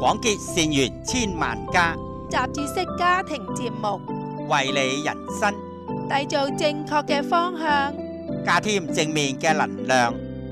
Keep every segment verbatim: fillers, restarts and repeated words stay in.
廣結善緣千萬家， 雜誌式家庭節目， 為你人生締造正確嘅方向， 加添正面嘅能量。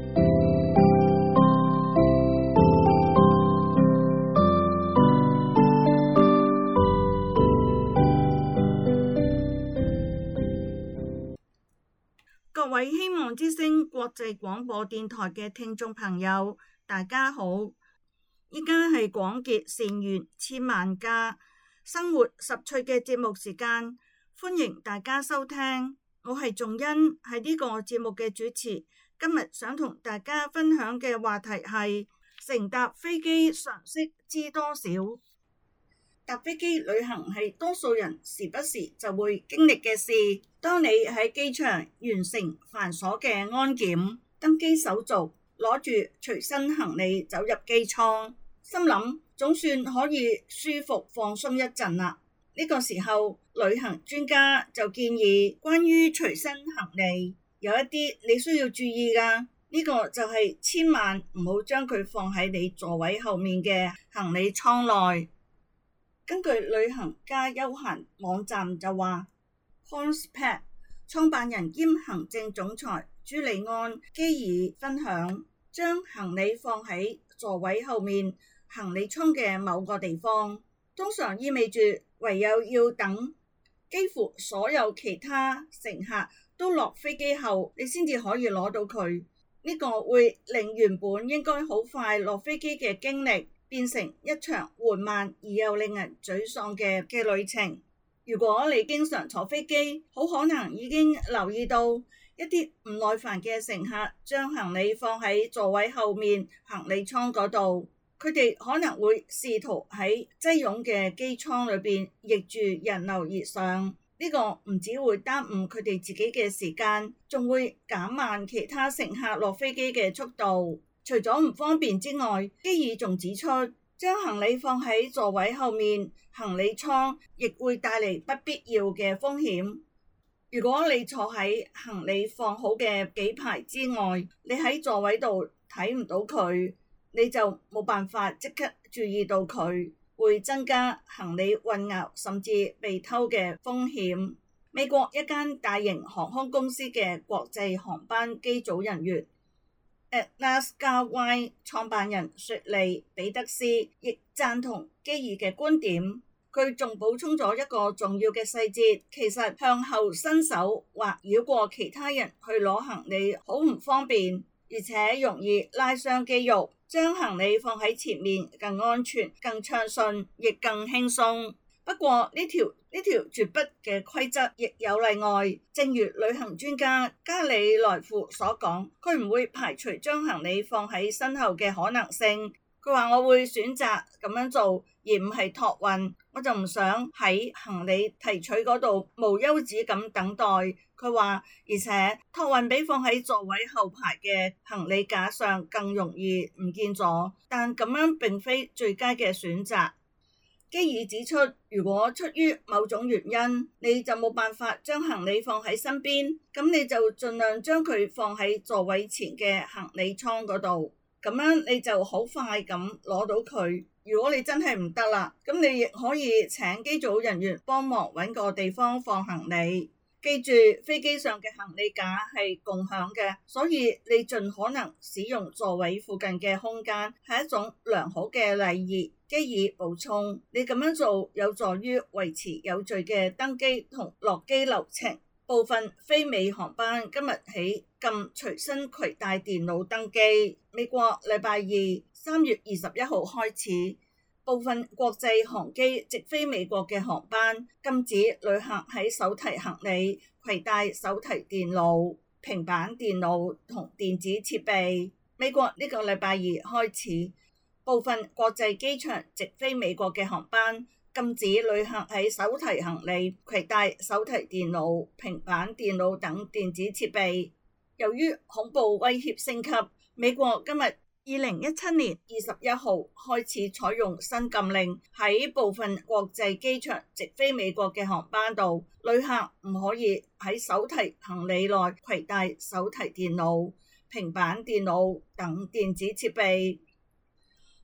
各位希望之聲國際廣播電台嘅聽眾朋友，大家好！依家係廣結善緣千萬家生活十趣嘅節目時間，歡迎大家收聽。我係仲欣，係呢個節目嘅主持。今日想同大家分享嘅話題係乘搭飛機常識知多少。搭飛機旅行係多數人時不時就會經歷嘅事。當你喺機場完成繁瑣嘅安檢、登機手續，攞住隨身行李走入機艙，心諗總算可以舒服放鬆一陣啦。呢個時候，旅行專家就建議，關於隨身行李有一啲你需要注意㗎。呢個就係千萬唔好將佢放喺你座位後面嘅行李艙內。根據旅行家休閒網站就話，Hornspack 創辦人兼行政總裁朱利安基爾分享，將行李放喺座位後面行李艙嘅某個地方，通常意味住唯有要等幾乎所有其他乘客都落飛機後，你先至可以攞到佢。呢個會令原本應該好快落飛機嘅經歷變成一場緩慢而又令人沮喪嘅嘅旅程。如果你經常坐飛機，好可能已經留意到一啲唔耐煩嘅乘客將行李放喺座位後面行李艙嗰度，佢哋可能會試圖喺擠擁嘅機艙裏邊逆住人流而上。呢個唔只會耽誤佢哋自己嘅時間，仲會減慢其他乘客落飛機嘅速度。除咗唔方便之外，基爾仲指出，將行李放喺座位後面行李艙亦會帶嚟不必要嘅風險。如果你坐喺行李放好嘅幾排之外，你喺座位度睇唔到佢，你就冇辦法即刻注意到佢，會增加行李混淆甚至被偷嘅風險。美國一間大型航空公司嘅國際航班機組人員Alaska Airlines 創辦人雪莉彼得斯亦贊同基爾嘅觀點，佢仲補充咗一個重要嘅細節，其實向後伸手或繞過其他人去攞行李好唔方便，而且容易拉傷肌肉，將行李放喺前面更安全、更暢順，亦更輕鬆。不過呢條呢條絕不嘅規則亦有例外，正如旅行專家加里萊夫所講，佢唔會排除將行李放喺身後嘅可能性。佢話，我會選擇咁樣做，而唔係託運，我就唔想喺行李提取嗰度無休止咁等待。佢話，而且託運比放喺座位後排嘅行李架上更容易唔見咗，但咁樣並非最佳嘅選擇。基爾指出，如果出於某種原因，你就冇辦法將行李放喺身邊，咁你就盡量將佢放喺座位前嘅行李艙嗰度，咁樣你就好快咁攞到佢。如果你真係唔得啦，咁你亦可以請機組人員幫忙揾個地方放行李。記住，飛機上嘅行李架係共享嘅，所以你盡可能使用座位附近嘅空間係一種良好嘅禮儀。基爾補充，你咁樣做有助於維持有序嘅登機同落機流程。部分非美航班今日起禁隨身攜帶電腦登機。美國禮拜二三月二十一號開始，部分國際航機直飛美國嘅航班禁止旅客喺手提行李攜帶手提電腦、平板電腦同電子設備。美國呢個禮拜二開始，部分國際機場直飛美國嘅航班禁止旅客喺手提行李攜帶手提電腦、平板電腦等電子設備。由於恐怖威脅升級，美國今日二零一七年二十一號開始採用新禁令，喺部分國際機場直飛美國嘅航班度，旅客唔可以喺手提行李內攜帶手提電腦、平板電腦等電子設備。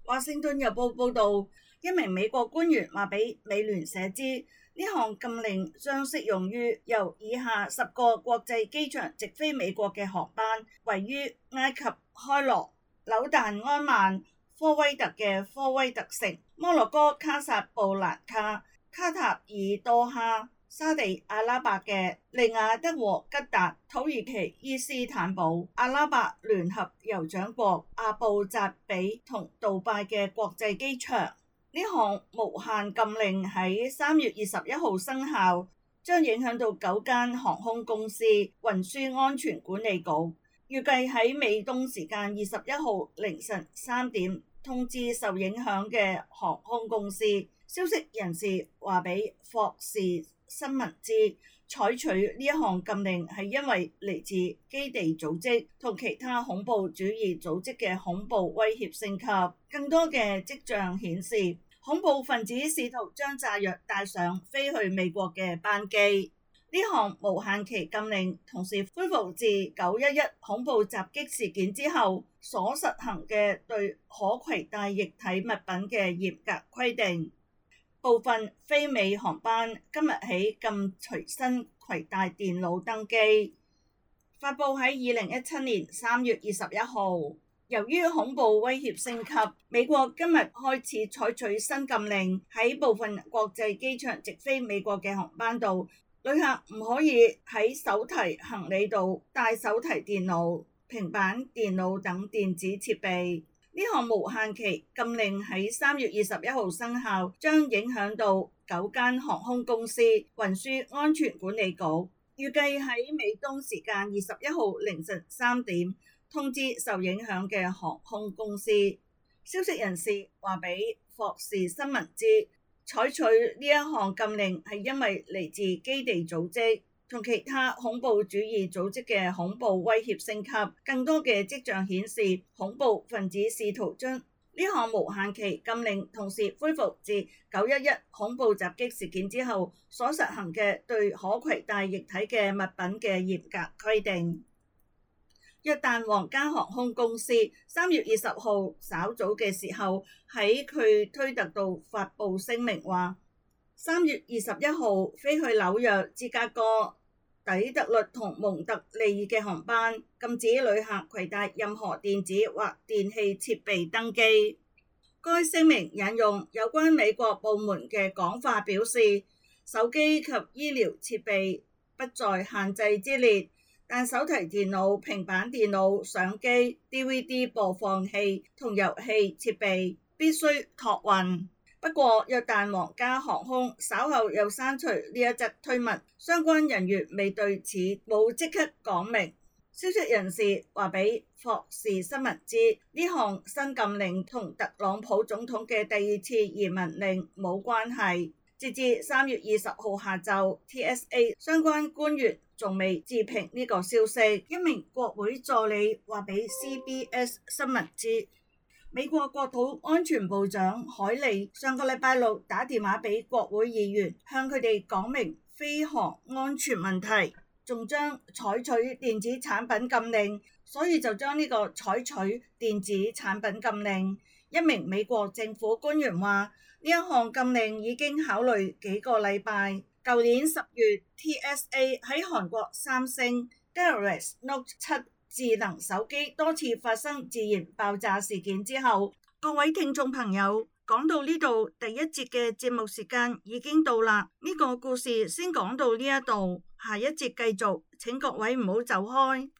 華盛頓郵報報導，一名美國官員話俾美聯社知，呢項禁令將適用於由以下十個國際機場直飛美國嘅航班，位於埃及開羅、紐旦安曼、科威特嘅科威特城、摩洛哥卡薩布蘭卡、卡塔爾多哈、沙地阿拉伯嘅利雅德和吉達、土耳其伊斯坦堡、阿拉伯聯合酋長國阿布扎比同杜拜嘅國際機場。呢項無限禁令喺三月二十一號生效，將影響到九間航空公司。運輸安全管理局預計喺美東時間二十一號凌晨三點通知受影響嘅航空公司。消息人士話俾霍士新聞知，採取呢一項禁令係因為嚟自基地組織同其他恐怖主義組織嘅恐怖威脅升級。更多嘅跡象顯示，恐怖分子試圖將炸藥帶上飛去美國嘅班機。呢項無限期禁令同時恢復自九一一恐怖襲擊事件之後所實行嘅對可攜帶液體物品嘅嚴格規定。部分非美航班今日起禁隨身攜帶電腦登機。發布喺二零一七年三月二十一號。由於恐怖威脅升級，美國今日開始採取新禁令，喺部分國際機場直飛美國嘅航班度，旅客唔可以喺手提行李度帶手提電腦、平板電腦等電子設備。呢項無限期禁令喺三月二十一號生效，將影響到九間航空公司。運輸安全管理局預計喺美東時間二十一號凌晨三點通知受影響嘅航空公司。消息人士話俾霍士新聞知，採取呢一項禁令係因為嚟自基地組織同其他恐怖主義組織嘅恐怖威脅升級。更多嘅跡象顯示，恐怖分子試圖將呢項無限期禁令同時恢復自九一一恐怖襲擊事件之後所實行嘅對可攜帶液體嘅物品嘅嚴格規定。約旦皇家航空公司三月二十號稍早嘅時候喺佢推特度發布聲明話，三月二十一號飛去紐約、芝加哥、底特律同蒙特利爾嘅航班禁止旅客攜帶任何電子或電器設備登機。該聲明引用有關美國部門嘅講法表示，手機及醫療設備不在限制之列，但手提電腦、平板電腦、相機、D V D 播放器同遊戲設備必須託運。不過，約旦皇家航空稍後又刪除呢一則推文，相關人員未對此冇即刻講明。消息人士話俾霍士新聞知，呢項新禁令同特朗普總統嘅第二次移民令冇關係。截至三月二十號下晝 ，T S A 相關官員仲未置評呢個消息。一名國會助理話俾 C B S 新聞知，美國國土安全部長海利上個禮拜六打電話俾國會議員，向佢哋講明飛航安全問題，仲將採取電子產品禁令，所以就將呢個採取電子產品禁令。一名美國政府官員話，呢一項禁令已經考慮幾個禮拜。舊年十月 T S A 喺韓國三星 Galaxy Note 七智能手機多次發生自燃爆炸事件之後，各位聽眾朋友，講到呢度，第一節嘅節目時間已經到啦。呢個故事先講到呢一度，下一節繼續，請各位唔好走開。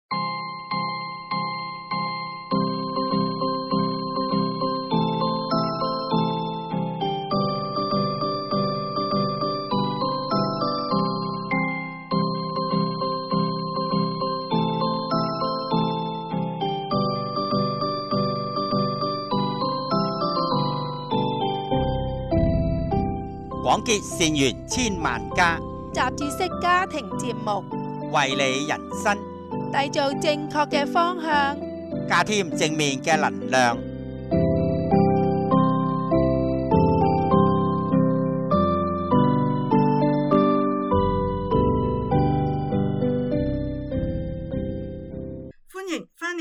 廣結善緣千萬家， 雜誌式家庭節目， 為你人生締造正確嘅方向， 加添正面嘅能量。歡迎翻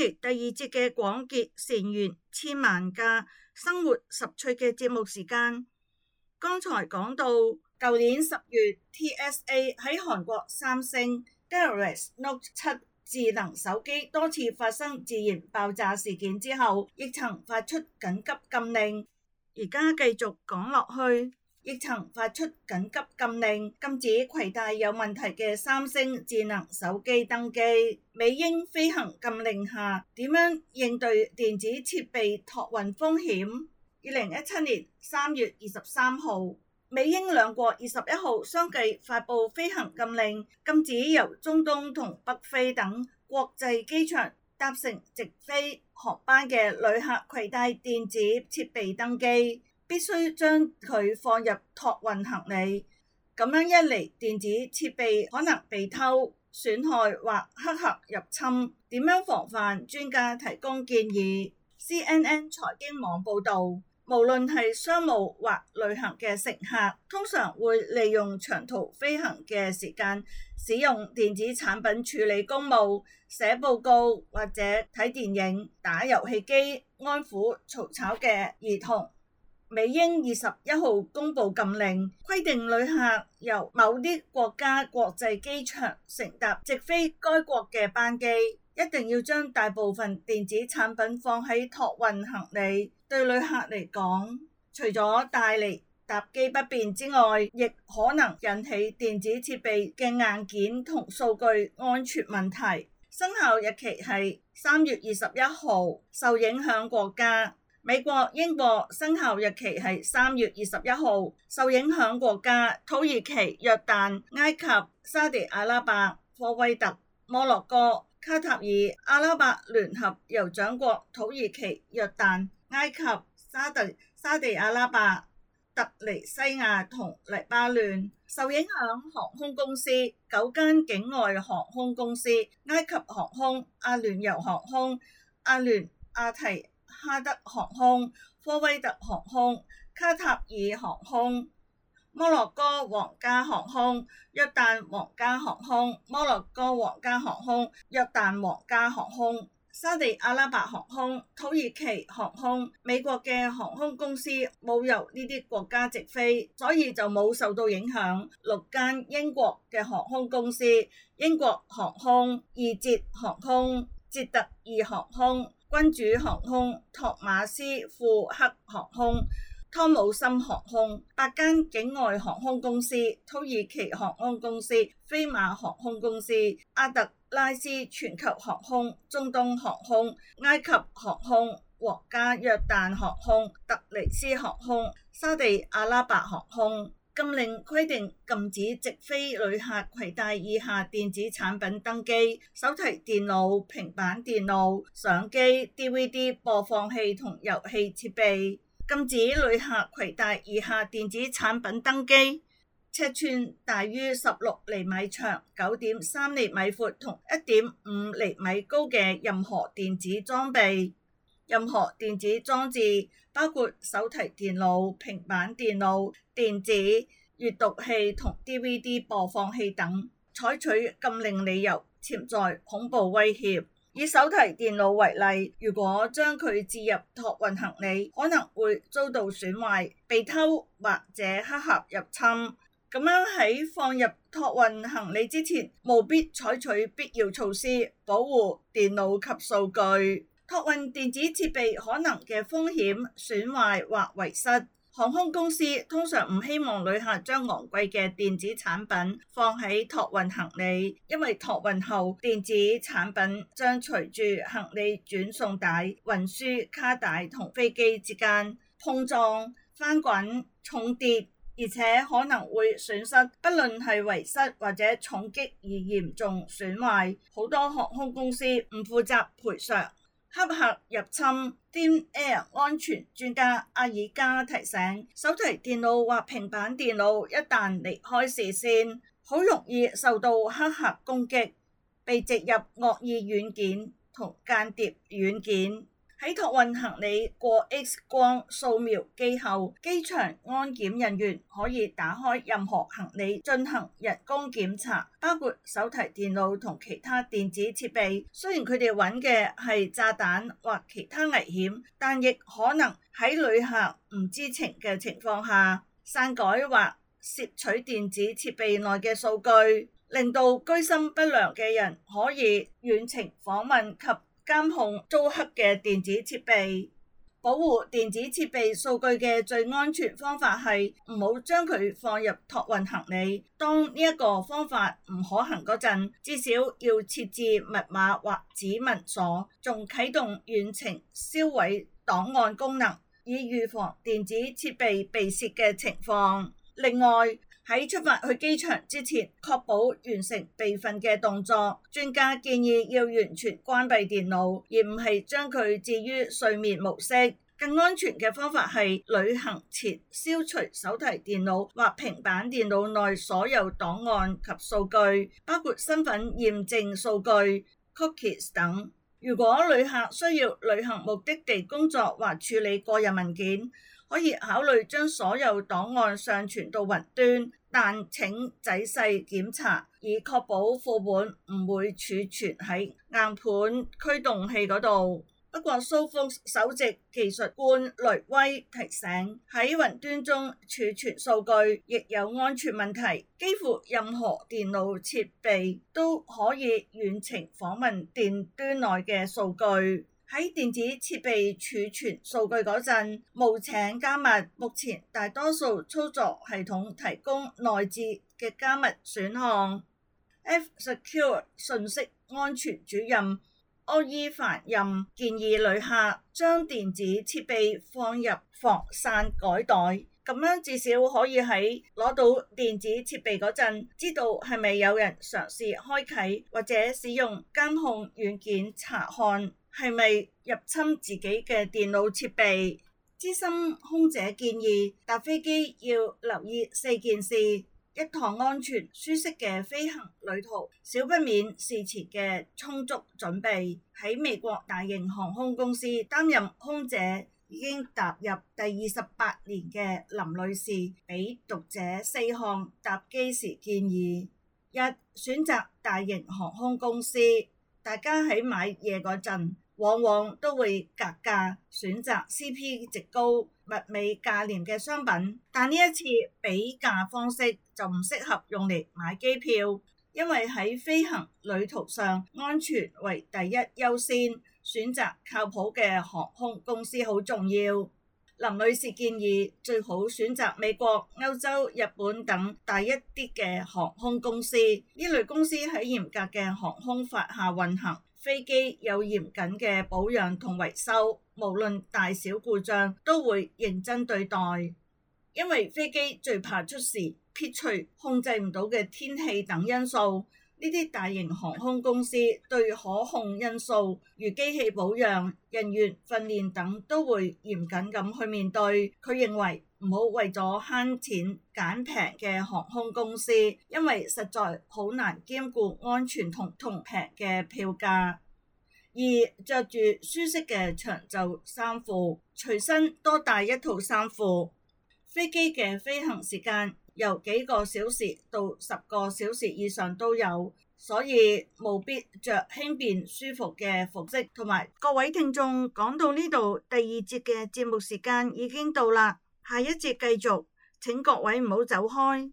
喺託運行李過 X 光掃描機後，機場安檢人員可以打開任何行李進行人工檢查，包括手提電腦同其他電子設備。雖然佢哋揾嘅係炸彈或其他危險，但亦可能喺旅客唔知情嘅情況下篡改或竊取電子設備內嘅數據，令到居心不良嘅人可以遠程訪問及監控遭黑嘅電子設備。保護電子設備數據嘅最安全方法係唔好將佢放入託運行李。當呢一個方法唔可行嗰陣，至少要設置密碼或指紋鎖，仲啟動遠程銷毀檔案功能，以預防電子設備被竊嘅情況。另外，喺出發去機場之前，確保完成備份嘅動作。專家建議要完全關閉電腦，而唔係將佢置於睡眠模式。更安全嘅方法係旅行前消除手提電腦或平板電腦內所有檔案及數據，包括身份驗證數據、cookies 等。如果旅客需要旅行目的地工作或處理個人文件，可以考慮將所有檔案上傳到雲端，但請仔細檢查，以確保副本唔會儲存喺硬盤驅動器嗰度。不過，Sophos首席技術官雷威提醒，喺雲端中儲存數據亦有安全問題，幾乎任何電腦設備都可以遠程訪問電端內嘅數據。喺電子設備儲存數據嗰陣，務請加密。目前大多數操作系統提供內置嘅加密選項。F-Secure 信息安全主任柯伊凡任建議旅客將電子設備放入防篡改袋，咁樣至少可以喺攞到電子設備嗰陣，知道係咪有人嘗試開啟或者使用監控軟件查看係咪入侵自己嘅電腦設備。資深空姐建議搭飛機要留意四件事：一趟安全舒適嘅飛行旅途，少不免事前嘅充足準備。喺美國大型航空公司擔任空姐已經踏入第二十八年嘅林女士，俾讀者四項搭機時建議。一、選擇大型航空公司，大家喺買嘢嗰陣往往都會格價選擇 C P 值高、物美價廉嘅商品，但呢一次比價方式就唔適合用嚟買機票，因為喺飛行旅途上安全為第一優先，選擇靠譜嘅航空公司好重要。林女士建議最好選擇美國、歐洲、日本等大一啲嘅航空公司，呢類公司喺嚴格嘅航空法下運行，飛機有嚴謹嘅保養同維修，無論大小故障都會認真對待。因為飛機最怕出事，撇除控制唔到嘅天氣等因素，呢啲大型航空公司對可控因素如機器保養、人員訓練等都會嚴謹咁去面對。佢認為唔好為咗慳錢揀平嘅航空公司，因為實在好難兼顧安全同同平嘅票價。二、着住舒適嘅長袖衫褲，隨身多帶一套衫褲。飛機嘅飛行時間由幾個小時到十個小時以上都有，所以務必着輕便舒服嘅服飾。同埋各位聽眾，講到呢度，第二節嘅節目時間已經到啦，下一節繼續，請各位唔好走開。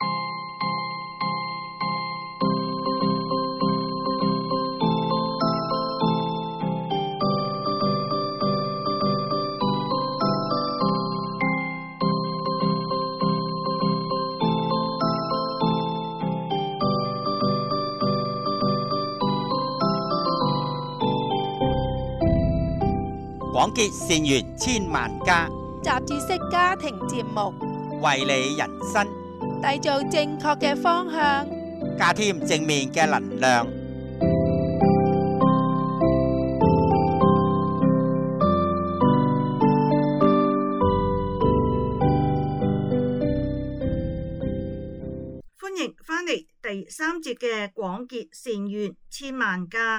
廣結善緣千萬家， 雜誌式家庭節目， 為你人生締造正確嘅方向， 加添正面嘅能量。 歡迎返嚟第三節嘅廣結善緣千萬家。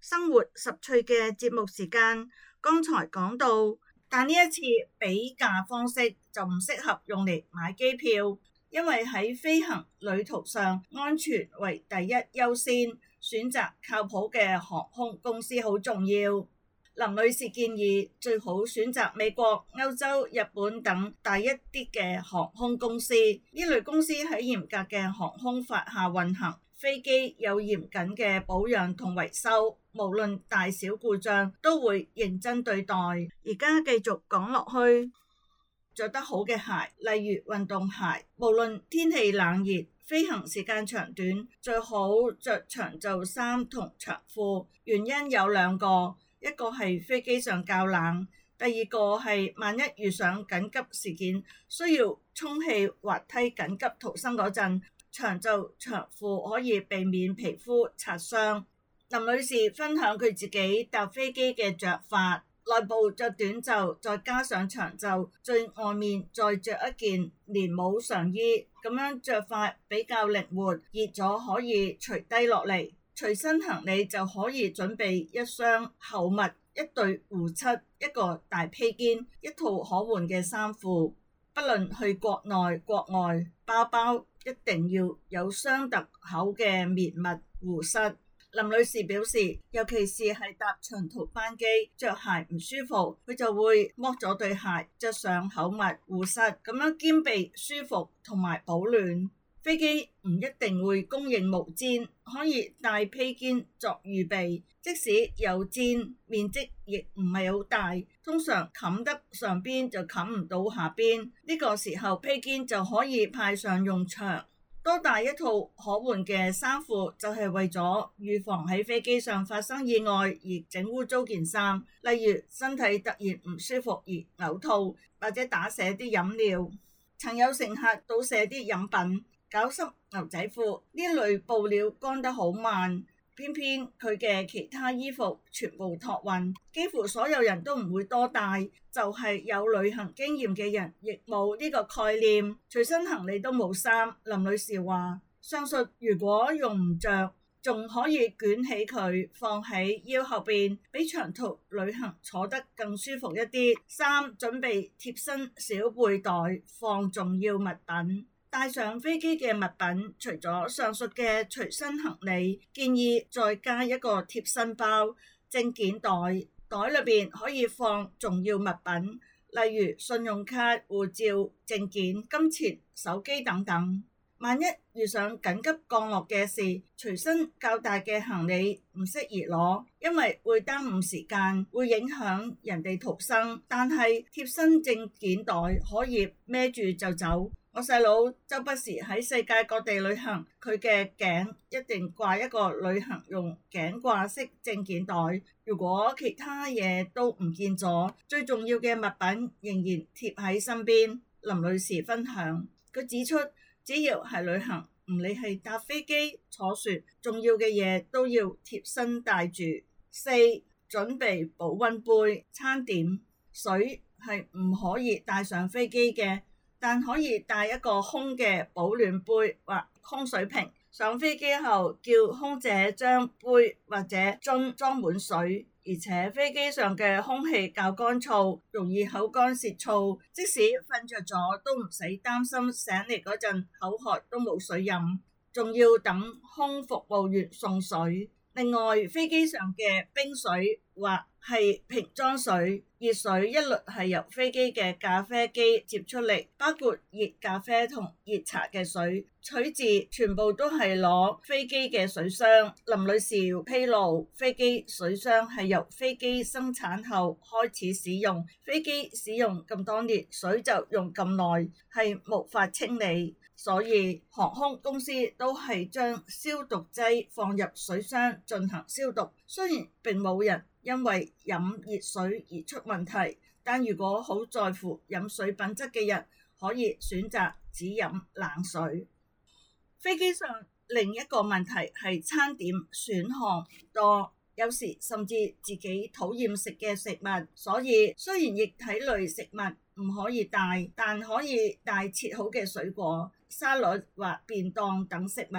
生活十趣嘅節目時間，剛才講到，但呢一次比價方式就唔適合用嚟買機票，因為喺飛行旅途上安全為第一優先，選擇靠譜嘅航空公司好重要。林女士建議最好選擇美國、歐洲、日本等大一啲嘅航空公司，呢類公司喺嚴格嘅航空法下運行，飛機有嚴謹嘅保養同維修，無論大小故障都會認真對待。而家繼續講落去，着得好嘅鞋，例如運動鞋，無論天氣冷熱、飛行時間長短，最好着長袖衫同長褲。原因有兩個。一個係飛機上較冷，第二個係萬一遇上緊急事件需要充氣滑梯緊急逃生嗰陣，長袖長褲可以避免皮膚擦傷。林女士分享佢自己搭飛機嘅着法，內部着短袖，再加上長袖，最外面再着一件連帽上衣，咁樣着法比較靈活，熱咗可以除低落嚟。隨身行李就可以準備一雙厚襪、一對護膝、一個大披肩、一套可換嘅衫褲。不論去國內國外，包包一定要有雙突口嘅棉襪護膝。林女士表示，尤其是係搭長途班機，着鞋唔舒服，佢就會剝咗對鞋，着上厚襪護膝，咁樣兼備舒服同埋保暖。飛機唔一定會供應毛氈，可以帶披肩作預備。即使有氈，面積亦唔係好大，通常冚得上邊就冚唔到下邊。呢個時候披肩就可以派上用場。多帶一套可換嘅衫褲，就係為咗預防喺飛機上發生意外而整污糟件衫，例如身體突然唔舒服而嘔吐，或者打瀉啲飲料。曾有乘客倒瀉啲飲品，搞濕牛仔褲，呢類布料乾得好慢，偏偏佢嘅其他衣服全部託運，幾乎所有人都唔會多帶，就係有旅行經驗嘅人亦冇呢個概念，隨身行李都冇衫。林女士話，上述如果用唔着，仲可以捲起佢放喺腰後邊，比長途旅行坐得更舒服一啲。三、準備貼身小背袋放重要物品。帶上飛機嘅物品，除咗上述嘅隨身行李，建議再加一個貼身包證件袋，袋裏邊可以放重要物品，例如信用卡、護照、證件、金錢、手機等等。萬一遇上緊急降落嘅事，隨身較大嘅行李唔適宜攞，因為會耽誤時間，會影響人哋逃生。但係貼身證件袋可以孭住就走。我細佬周不時喺世界各地旅行，佢嘅頸一定掛一個旅行用頸掛式證件袋。如果其他嘢都唔見咗，最重要嘅物品仍然貼喺身邊。林女士分享，佢指出，只要係旅行，唔理係搭飛機、坐船，重要嘅嘢都要貼身帶住。四、準備保溫杯、餐點、水係唔可以帶上飛機嘅。但可以帶一個空嘅保暖杯或空水瓶，上飛機後叫空姐將杯或者樽裝滿水，而且飛機上嘅空氣較乾燥，容易口乾舌燥，即使瞓着咗都唔使擔心醒嚟嗰陣口渴都冇水飲，仲要等空服務員送水。另外，飛機上嘅冰水或係瓶裝水、熱水一律係由飛機嘅咖啡機接出嚟，包括熱咖啡同熱茶嘅水，取自全部都係攞飛機嘅水箱。林女士披露，飛機水箱係由飛機生產後開始使用，飛機使用咁多年，水就用咁耐，係無法清理。所以航空公司都係將消毒劑放入水箱進行消毒，雖然並冇人因為飲熱水而出問題，但如果好在乎飲水品質嘅人，可以選擇只飲冷水。飛機上另一個問題係餐點選項唔多，有時甚至自己討厭食嘅食物，所以雖然液體類食物唔可以帶，但可以帶切好嘅水果、沙律或便當等食物，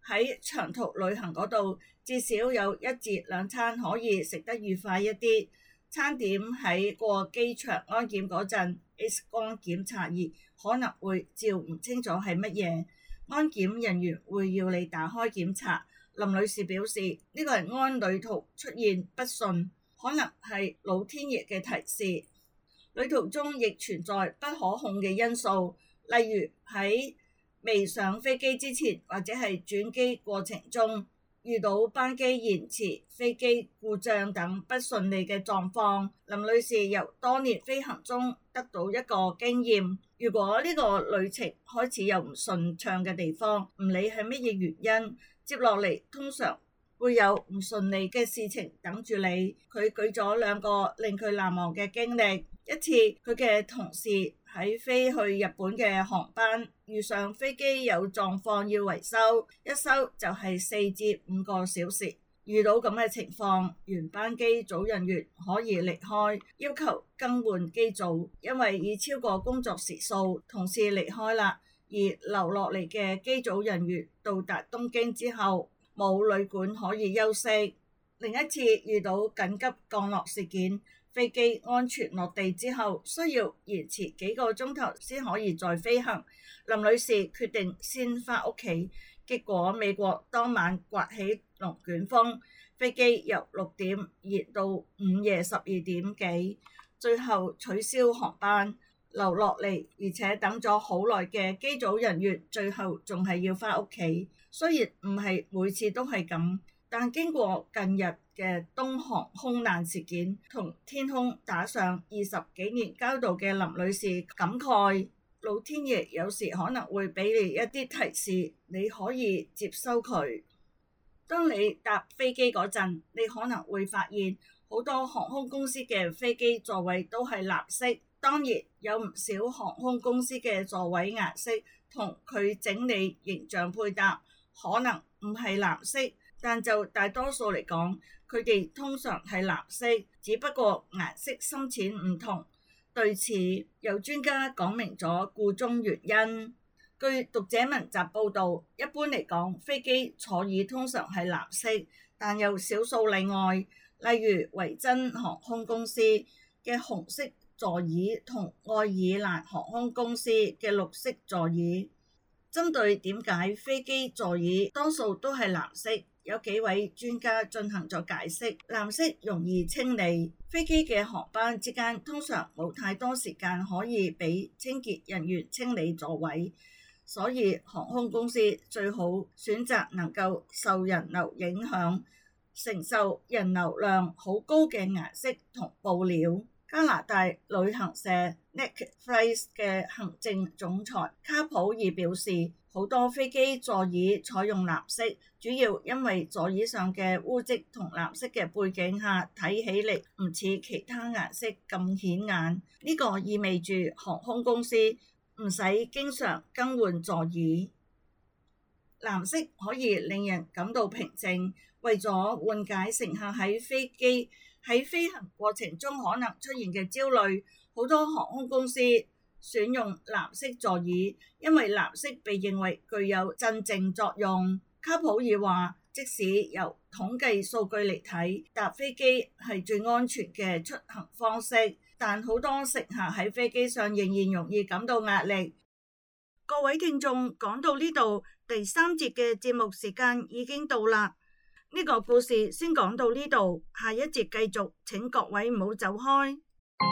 喺長途旅行嗰度至少有一至兩餐可以食得愉快一啲。餐點喺過機場安檢嗰陣 X 光檢查儀可能會照唔清楚係乜嘢，安檢人員會要你打開檢查。林女士表示呢個係安旅途出現不順，可能係老天爺嘅提示。旅途中亦存在不可控嘅因素，例如喺未上飛機之前或者係轉機過程中遇到班機延遲、飛機故障等不順利嘅狀況。林女士由多年飛行中得到一個經驗，如果呢個旅程開始有唔順暢嘅地方，唔理係乜嘢原因，接落嚟通常會有唔順利嘅事情等住你。佢舉咗兩個令佢難忘嘅經歷。一次佢嘅同事喺飛去日本嘅航班遇上飛機有狀況要維修，一修就係四至五個小時。遇到咁嘅情況，原班機組人員可以離開，要求更換機組，因為已超過工作時數，同事離開啦，而留落嚟嘅機組人員到達東京之後冇旅館可以休息。另一次遇到緊急降落事件，飛機安全落地之後需要延遲幾個鐘頭先可以再飛行，林女士決定先返屋企，結果美國當晚颳起龍捲風，飛機由六點延到午夜十二點幾，最後取消航班，留落嚟而且等咗好耐嘅機組人員最後仲係要返屋企。雖然唔係每次都係咁，但經過近日嘅東航空難事件同天空打上二十幾年交道嘅林女士感慨，老天爺有時可能會俾你一啲提示，你可以接收佢。當你搭飛機嗰陣，你可能會發現好多航空公司嘅飛機座位都係藍色，當然有唔少航空公司嘅座位顏色同佢整理形象配搭可能唔係藍色，但就大多數嚟講，佢哋通常係藍色，只不過顏色深淺唔同。對此，有專家講明咗箇中原因。據讀者文集報導，一般嚟講，飛機座椅通常係藍色，但有少數例外，例如維珍航空公司嘅紅色座椅同愛爾蘭航空公司嘅綠色座椅。針對點解飛機座椅多數都係藍色，有幾位專家進行咗解釋。藍色容易清理，飛機嘅航班之間通常冇太多時間可以俾清潔人員清理座位，所以航空公司最好選擇能夠受人流影響、承受人流量好高嘅顏色同布料。加拿大旅行社 Naked Flights 嘅行政總裁卡普爾表示，好多飛機座椅採用藍色，主要因為座椅上嘅污漬同藍色嘅背景下睇起嚟唔似其他顏色咁顯眼。呢個意味住航空公司唔使經常更換座椅。藍色可以令人感到平靜，為咗緩解乘客喺飛機喺飛行過程中可能出現嘅焦慮，好多航空公司選用藍色座椅，因為藍色被認為具有鎮靜作用。卡普爾話，即使由統計數據嚟睇，搭飛機係最安全嘅出行方式，但好多乘客喺飛機上仍然容易感到壓力。各位聽眾，講到呢度，第三節嘅節目時間已經到啦。呢個故事先講到呢度，下一節繼續，請各位唔好走開。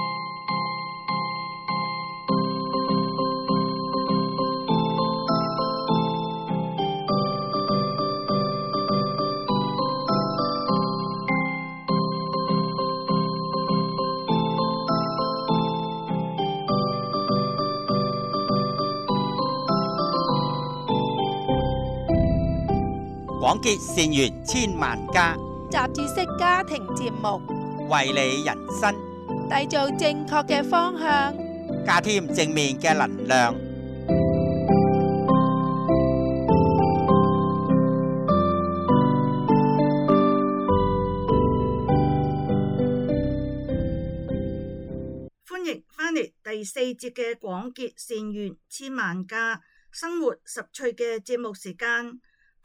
廣結善緣千萬家， 雜誌式家庭節目， 為你人生締造正確嘅方向， 加添正面嘅能量。 歡迎返嚟第四節嘅廣結善緣千萬家，生活十趣嘅節目時間。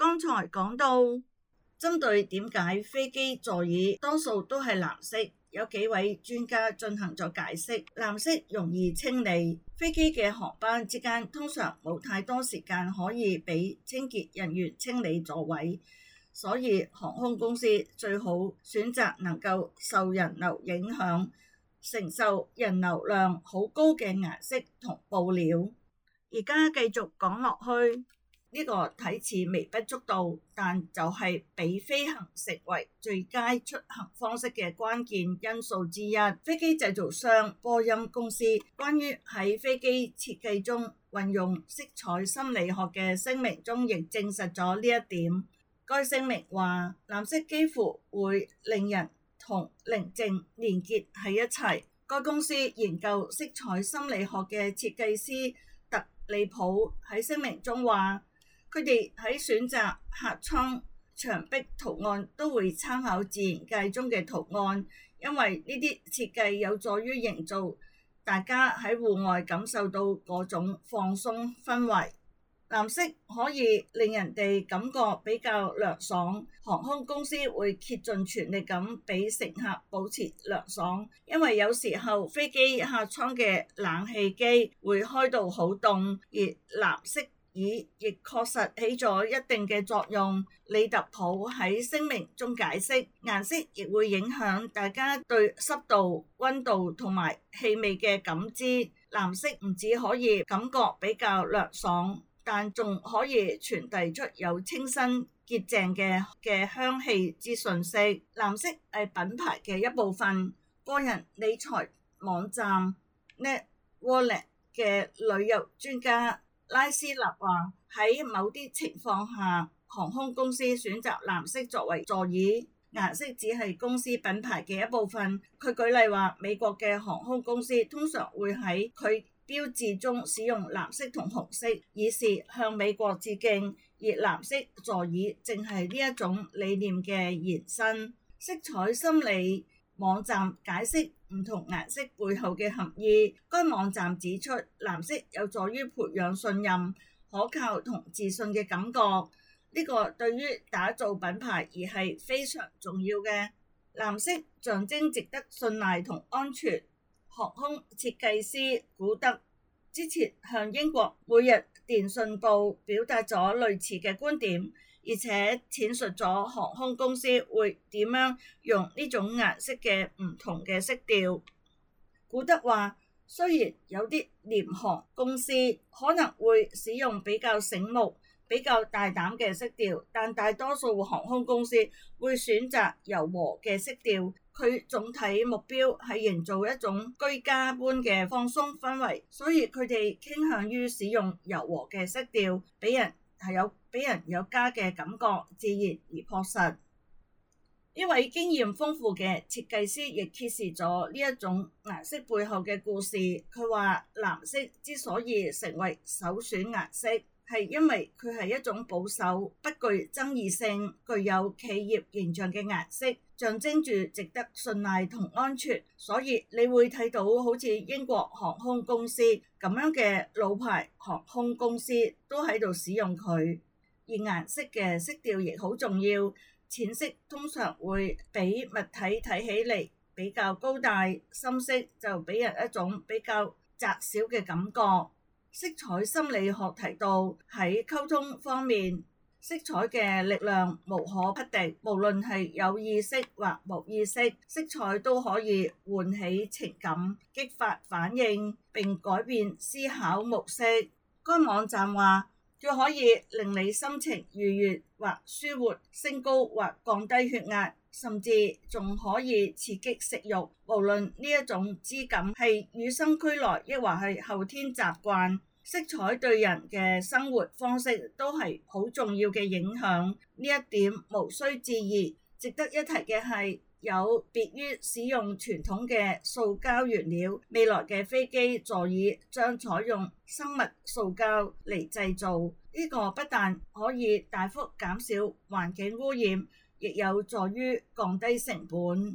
剛才講到，針對點解飛機座椅多數都係藍色，有幾位專家進行咗解釋。藍色容易清理，飛機嘅航班之間通常冇太多時間可以俾清潔人員清理座位，所以航空公司最好選擇能夠受人流影響、承受人流量好高嘅顏色同布料。而家繼續講落去，呢、這個睇似微不足道，但就係俾飛行成為最佳出行方式嘅關鍵因素之一。飛機製造商波音公司關於喺飛機設計中運用色彩心理學嘅聲明中亦證實咗呢一點。該聲明話，藍色幾乎會令人同寧靜連結喺一齊。該公司研究色彩心理學嘅設計師特里普喺聲明中話，佢哋喺選擇客艙牆壁圖案都會參考自然界中嘅圖案，因為呢啲設計有助於營造大家喺戶外感受到嗰種放鬆氛圍。藍色可以令人哋感覺比較涼爽，航空公司會竭盡全力咁俾乘客保持涼爽，因為有時候飛機客艙嘅冷氣機會開到好凍，而藍色椅亦確實起咗一定嘅作用。李特普喺聲明中解釋，顏色亦會影響大家對濕度、溫度同埋氣味嘅感知。藍色唔只可以感覺比較涼爽，但仲可以傳遞出有清新潔淨嘅嘅香氣之訊息。藍色係品牌嘅一部分。個人理財網站 NetWallet 嘅旅遊專家拉斯納話，喺某啲情況下，航空公司選擇藍色作為座椅顏色只係公司品牌嘅一部分。佢舉例話，美國嘅航空公司通常會喺佢標誌中使用藍色同紅色，以示向美國致敬，而藍色座椅正係呢一種理念嘅延伸。色彩心理網站解釋唔同顏色背後嘅含義。該網站指出，藍色有助於培養信任、可靠同自信嘅感覺，呢個對於打造品牌而係非常重要嘅。藍色象徵值得信賴同安全。航空設計師古德之前向英國每日電訊報表達咗類似嘅觀點，而且闡述咗航空公司會點樣用呢種顏色嘅唔同嘅色調。古德話，雖然有啲廉航公司可能會使用比較醒目、比較大膽嘅色調，但大多數航空公司會選擇柔和嘅色調。佢總體目標係營造一種居家般嘅放鬆氛圍，所以佢哋傾向於使用柔和嘅色調，俾人係有俾人有家嘅感覺，自然而樸實。呢位經驗豐富嘅設計師亦揭示咗呢一種顏色背後嘅故事。佢話藍色之所以成為首選顏色，係因為佢係一種保守、不具爭議性、具有企業形象嘅顏色，象徵住值得信賴同安全。所以你會睇到好似英國航空公司咁樣嘅老牌航空公司都喺度使用佢。而顏色嘅色調亦好重要，淺色通常會俾物體睇起嚟比較高大，深色就俾人一種比較窄小嘅感覺。色彩心理學提到，喺溝通方面，色彩嘅力量無可匹敵，無論係有意識或無意識，色彩都可以喚起情感、激發反應並改變思考模式。該網站話，佢可以令你心情愉悅或舒緩、升高或降低血壓，甚至仲可以刺激食慾。無論呢一種知感係與生俱來，抑或係後天習慣，色彩對人嘅生活方式都係好重要嘅影響。呢一點無需置疑。值得一提嘅係，有別於使用傳統嘅塑膠原料，未來嘅飛機座椅將採用生物塑膠嚟製造。呢個不但可以大幅減少環境污染，亦有助於降低成本。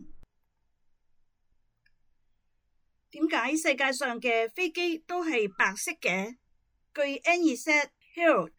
點解世界上嘅飛機都係白色嘅？據 Ansett Herald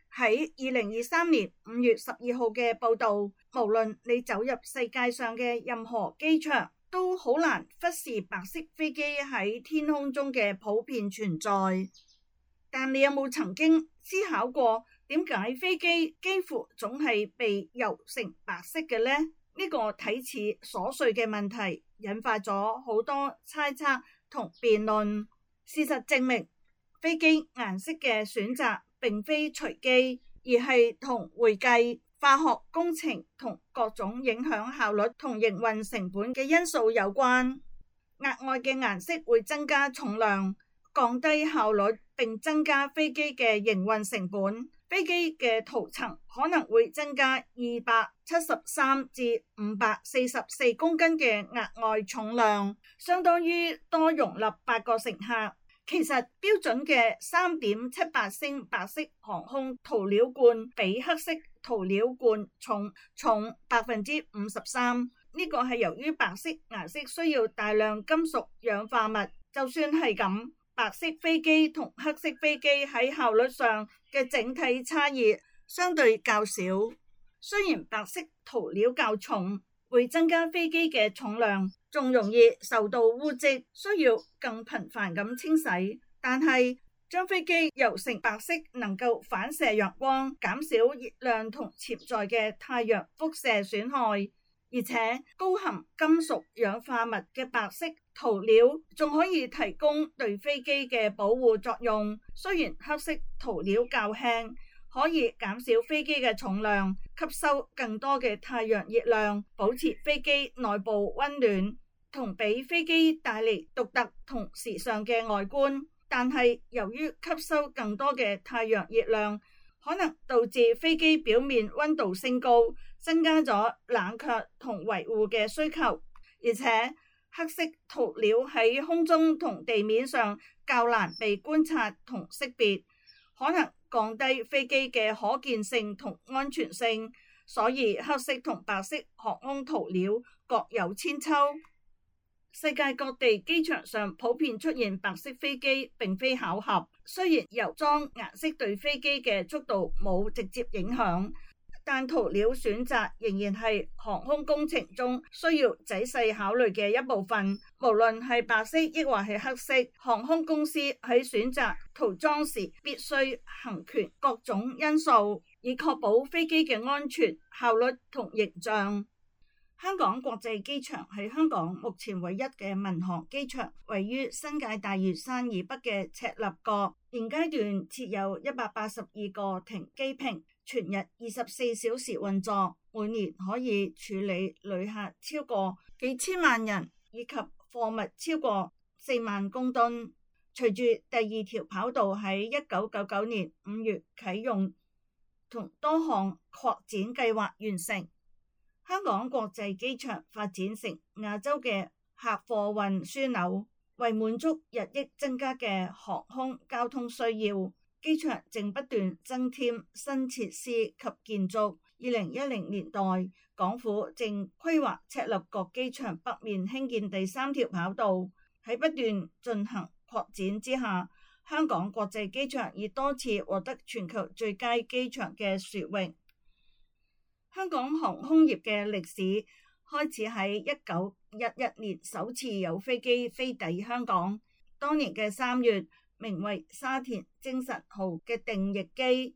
喺二零二三年五月十二號嘅報道，無論你走入世界上嘅任何機場，都好難忽視白色飛機喺天空中嘅普遍存在。但你有冇曾經思考過，點解飛機幾乎總係被油成白色嘅呢？呢個睇似瑣碎嘅問題，引發咗好多猜測同辯論。事實證明，飛機顏色嘅選擇並非隨機，而係同會計、化學工程同各種影響效率同營運成本嘅因素有關。額外嘅顏色會增加重量，降低效率，並增加飛機嘅營運成本。飛機嘅塗層可能會增加二百七十三至五百四十四公斤嘅額外重量，相當於多容納八個乘客。其實標準嘅三點七八升白色航空塗料罐比黑色塗料罐重重百分之五十三。呢個係由於白色顏色需要大量金屬氧化物。就算係咁，白色飛機同黑色飛機喺效率上嘅整體差異相對較少。雖然白色塗料較重，會增加飛機嘅重量，仲容易受到污漬，需要更頻繁咁清洗。但係將飛機油成白色能夠反射陽光，減少熱量同潛在嘅太陽輻射損害。而且高含金屬氧化物嘅白色塗料仲可以提供對飛機嘅保護作用。雖然黑色塗料較輕，可以減少飛機嘅重量，吸收更多嘅太陽熱量，保持飛機內部溫暖，同俾飛機帶嚟獨特同時尚嘅外觀。但係由於吸收更多嘅太陽熱量，可能導致飛機表面溫度升高，增加咗冷卻同維護嘅需求。而且黑色塗料喺空中同地面上較難被觀察同識別，可能降低飛機嘅可見性同安全性。所以黑色同白色航空塗料各有千秋。世界各地機場上普遍出現白色飛機並非巧合，雖然油裝顏色對飛機嘅速度冇直接影響，但塗料選擇仍然係航空工程中需要仔細考慮嘅一部分。無論係白色抑或係黑色，航空公司喺選擇塗裝時必須衡權各種因素，以確保飛機嘅安全、效率同形象。香港國際機場係香港目前唯一嘅民航機場，位於新界大嶼山以北嘅赤鱲角。現階段設有一百八十二個停機坪，全日二十四小時運作，每年可以處理旅客超過幾千萬人，以及貨物超過四萬公噸。隨住第二條跑道喺一九九九年五月啟用，同多項擴展計劃完成，香港國際機場發展成亞洲嘅客貨運樞紐，為滿足日益增加嘅航空交通需要，機場正不斷增添新設施及建築。二零一零年代，港府正規劃赤鱲角機場北面興建第三條跑道。喺不斷進行擴展之下，香港國際機場已多次獲得全球最佳機場嘅殊榮。香港航空業嘅歷史開始喺一九一一年首次有飛機飛抵香港，當年嘅三月，名為沙田精神號嘅定翼機。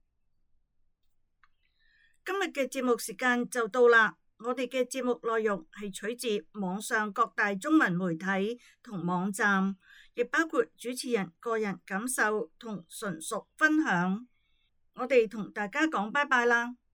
今日嘅節目時間就到啦，我哋嘅節目內容係取自網上各大中文媒體同網站，亦包括主持人個人感受同純屬分享。我哋同大家講拜拜啦。